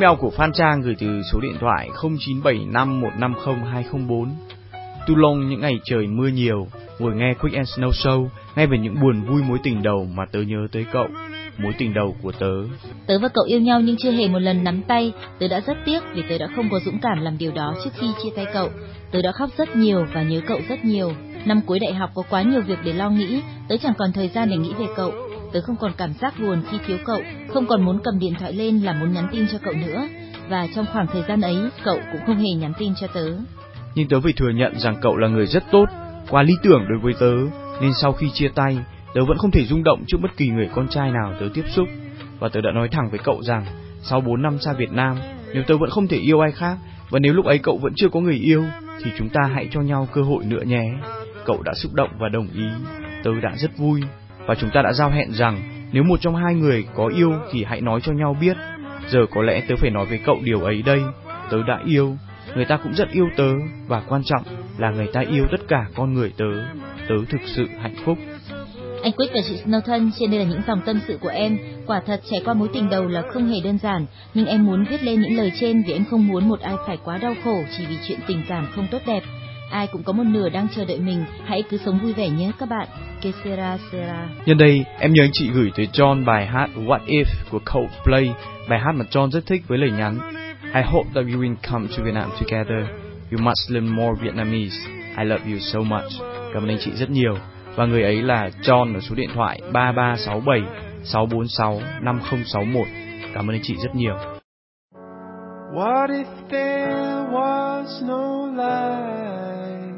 email của Phan Trang gửi từ số điện thoại 0975150204. Toulon những ngày trời mưa nhiều, ngồi nghe Quick and Snow Show, nghe về những buồn vui mối tình đầu mà tớ nhớ tới cậu, mối tình đầu của tớ. Tớ và cậu yêu nhau nhưng chưa hề một lần nắm tay. Tớ đã rất tiếc vì tớ đã không có dũng cảm làm điều đó trước khi chia tay cậu. Tớ đã khóc rất nhiều và nhớ cậu rất nhiều. Năm cuối đại học có quá nhiều việc để lo nghĩ, tớ chẳng còn thời gian để nghĩ về cậu. Tớ không còn cảm giác buồn khi thiếu cậu, không còn muốn cầm điện thoại lên là muốn nhắn tin cho cậu nữa. Và trong khoảng thời gian ấy, cậu cũng không hề nhắn tin cho tớ. Nhưng tớ phải thừa nhận rằng cậu là người rất tốt, quá lý tưởng đối với tớ, nên sau khi chia tay, tớ vẫn không thể rung động trước bất kỳ người con trai nào tớ tiếp xúc. Và tớ đã nói thẳng với cậu rằng, sau 4 năm xa Việt Nam, nếu tớ vẫn không thể yêu ai khác, và nếu lúc ấy cậu vẫn chưa có người yêu, thì chúng ta hãy cho nhau cơ hội nữa nhé. Cậu đã xúc động và đồng ý, tớ đã rất vui. Và chúng ta đã giao hẹn rằng, nếu một trong hai người có yêu thì hãy nói cho nhau biết. Giờ có lẽ tớ phải nói với cậu điều ấy đây, tớ đã yêu. Người ta cũng rất yêu tớ, và quan trọng là người ta yêu tất cả con người tớ. Tớ thực sự hạnh phúc. Anh Quick và chị Snow thân, trên đây là những dòng tâm sự của em. Quả thật trải qua mối tình đầu là không hề đơn giản, nhưng em muốn viết lên những lời trên vì em không muốn một ai phải quá đau khổ chỉ vì chuyện tình cảm không tốt đẹp. Ai cũng có một nửa đang chờ đợi mình, hãy cứ sống vui vẻ nhé các bạn. Que sera sera. Nhân đây, em nhớ anh chị gửi tới John bài hát What If của Coldplay, bài hát mà John rất thích với lời nhắn I hope that we will come to Vietnam together. You must learn more Vietnamese. I love you so much. Cảm ơn anh chị rất nhiều. Và người ấy là John ở số điện thoại 3367 646 5061. Cảm ơn anh chị rất nhiều. What if there was no light?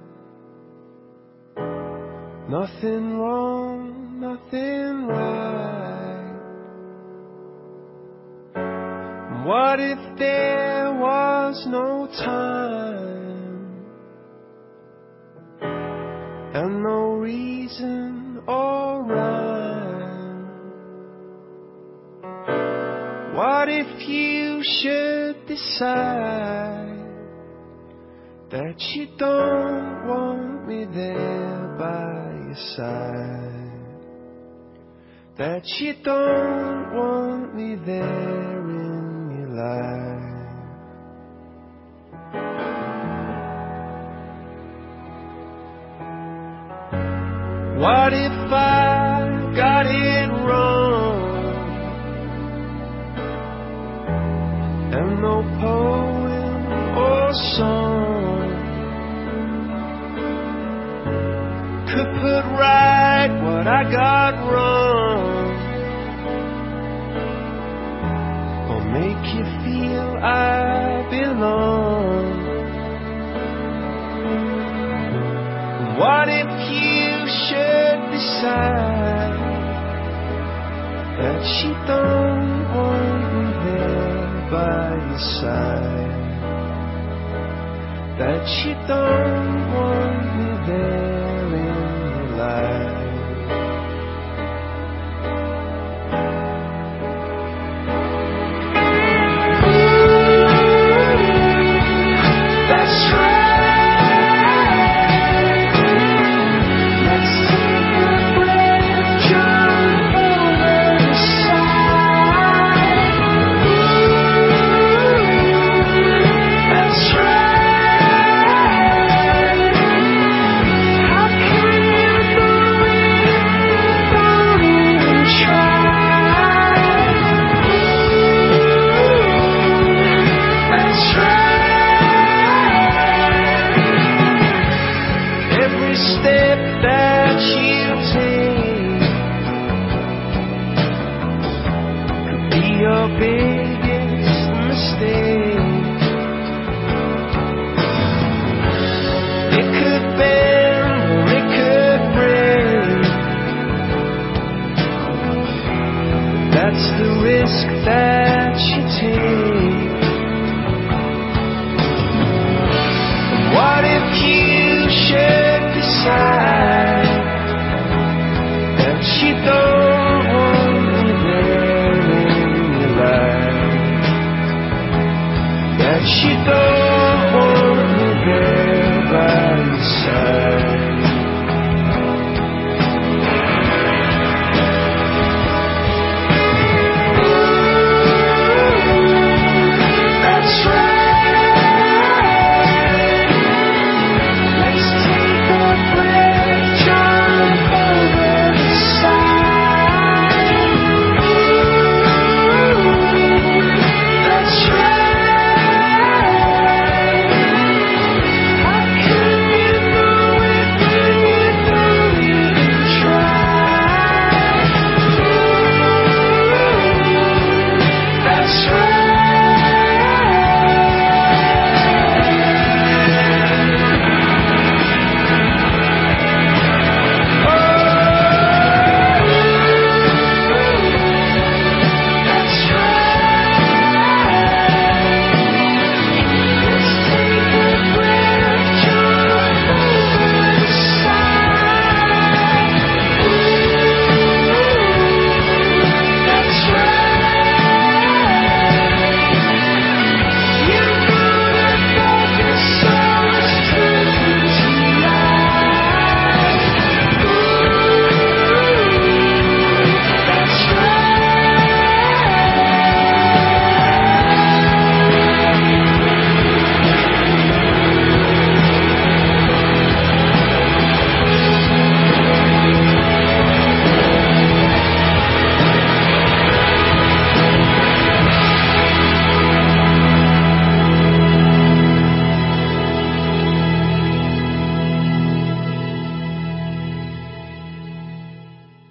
Nothing wrong, nothing right. What if there was no time and no reason or rhyme? What if you should decide that you don't want me there by your side, that you don't want me there in your life? What if I got it wrong and no poem or song could put right what I got wrong, or make you feel I belong? What if you should decide that you don't want me there by your side, that you don't want me there in your life? That's right. That you take. What if you should decide